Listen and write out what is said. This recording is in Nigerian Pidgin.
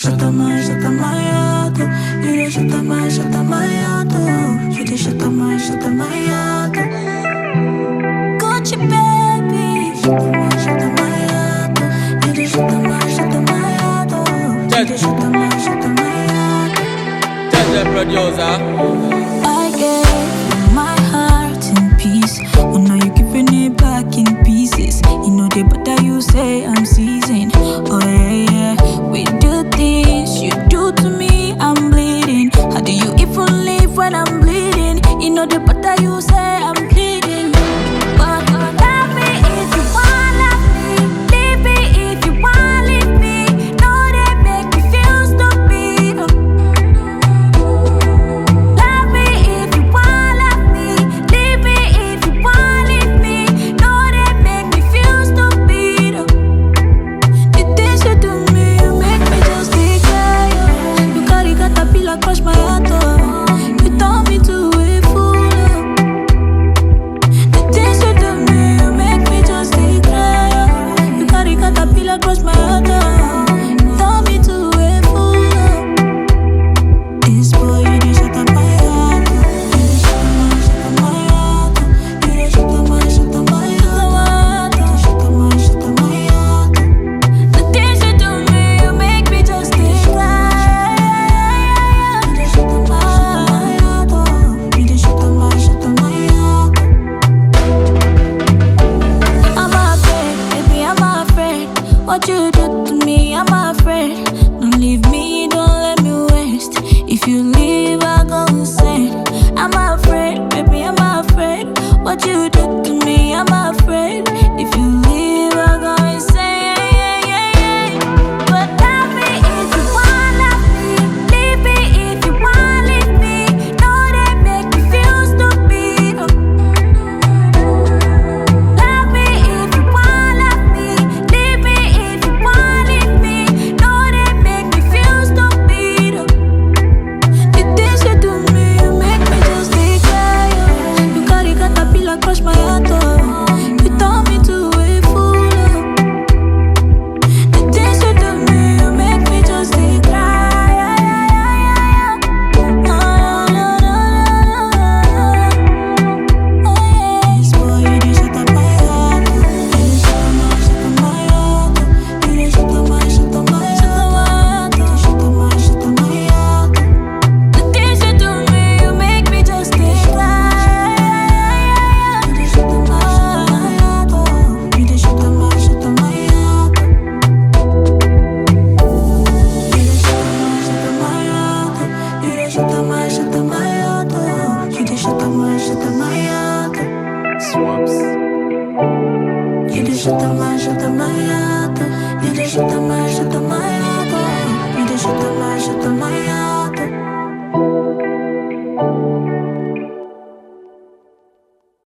chatamaiado. Ele chatamaiado. Ele chatamaiado. Gucci baby. Chatamaiado. Ele chatamaiado. Ele chatamaiado. Tell the producer. I gave my heart in peace. Oh, now you giving it back in pieces. You know they better you say I'm seasoned. Oh yeah, yeah. We do things you do to me, I'm bleeding. How do you even live when I'm bleeding? You know they better you say I'm bleeding. But love me if you want love me. Leave me if you want leave me. No, they make me feel stupid. Love me if you want love me. Leave me if you want leave me. No, they make me feel stupid. The things you do me, you make me just declare. You carry caterpillar crush my heart. You turn me to a fool. The things you do me, you make me just declare. You carry caterpillar crush my heart. You turn me to a fool. This boy, you dey shut up my heart. You dey shut up my heart. You dey shut up my heart. You dey shut up my heart. The things you do me, you make me just declare. You dey shut up my heart. You dey shut up my heart. I'm afraid, baby, I'm afraid. What you do to me, I'm afraid. Don't leave me, don't let me waste. If you leave, I go insane. I'm afraid, baby, I'm afraid. What you do to me, I'm afraid. If you leave, I go insane. But love me if you want love me. Leave me if you want leave me. No, they make me feel stupid. Love me if you want love me. Leave me if you want leave me. No, they make me feel stupid. The things you do me, you make me just declare. You carry caterpillar crush my heart. You turn me to a fool. The things you do me, you make me just declare. Oh yes, boy, you dey shut up my heart. You dey shut up my heart. You dey shut up my heart. You dey shut up my heart. The things you do me, you make me just declare. You dey shut up my heart. You dey shut up my heart. You dey shut up my heart. You dey shut up my heart. You dey shut up my heart. Swamps. You dey shut up my heart. You dey shut up my heart. You dey shut up my heart.